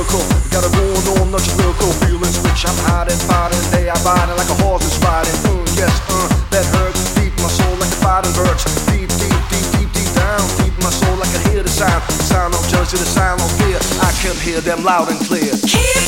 circle. Got a going on, not your lyrical feelings, which I'm hiding, fighting. Day I riding like a horse is riding. Yes, that hurts. Deep my soul like a fighting bird. Deep, deep, deep, deep, deep down. Deep my soul like I hear the sound. The sound of jealousy, the sound of fear. I can hear them loud and clear. Keep